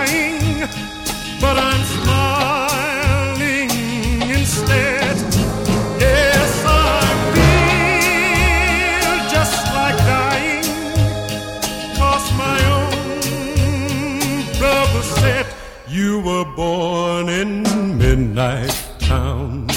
crying, but I'm smiling instead. Yes, I feel just like dying, 'cause my own brother said you were born in Midnight Town.